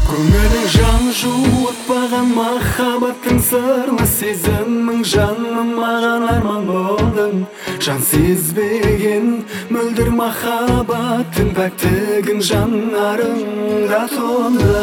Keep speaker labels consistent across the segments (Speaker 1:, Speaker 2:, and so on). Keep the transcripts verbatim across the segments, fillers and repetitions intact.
Speaker 1: Көңілің жан жуытпаған махаббаттың сырлы сезімің жаным маған арман болдың. Жан сезбеген мөлдір махаббаттың пәктігін жанарыңда толды.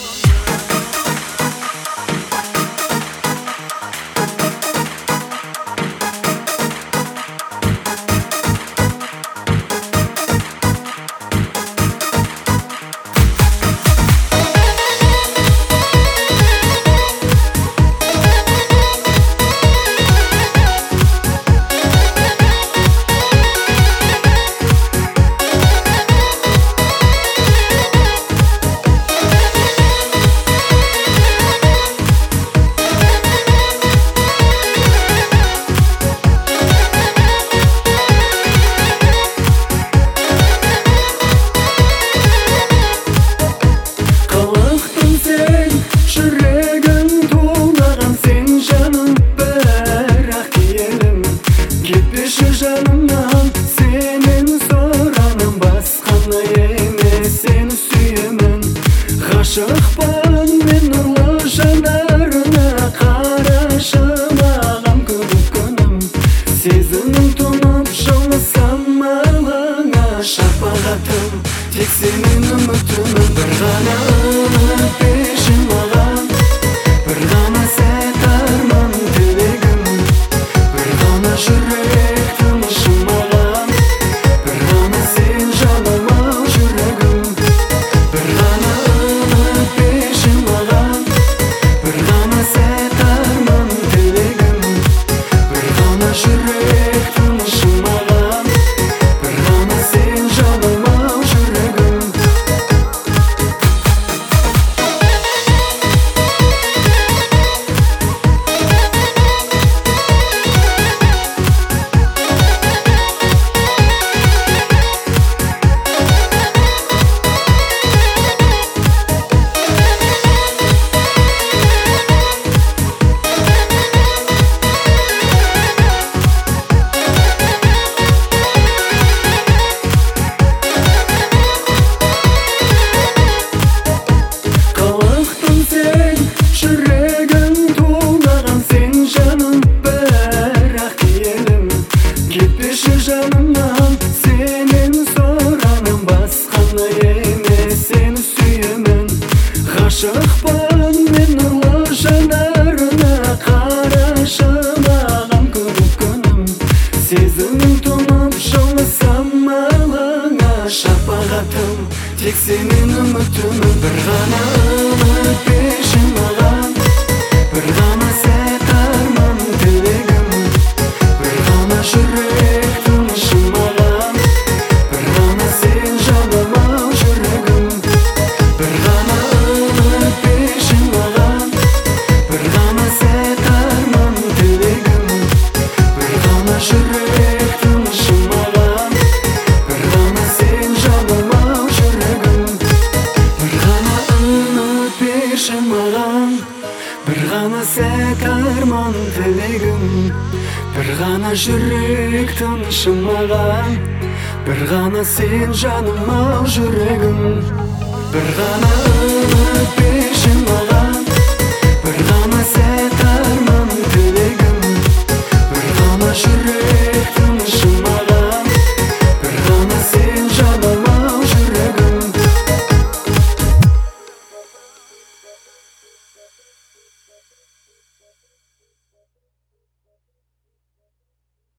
Speaker 1: Жанымнан сенен сұраным басқаны емес, сені сүйемін. Ғашықпын мен нұрлы жанарына, қарашы маған көп күнім. Сезімім тұнып жылысам алаңа, шапағатым тек сенен үмітімін. Бір ғана өтпеші маған, бір ғана сәт арман тілегім, бір ғана жүрек жанымнан сенен сұраным басқаны емес, сені сүйемін. Ғашықпын мен нұрлы жанарына, қарашы маған көп күнім. Сезімім тұнып жылысам алаңа, шапағатым тек сенен үмітімін. Бір ғана өтпеші маған, бір ғана сәт арман тілегім, бір ғана жүрек маған, бір ғана сәт арман тілегім, бір ғана жүрек тынышы маған, бір ғана сен жаным ау жүрегім, бір ғана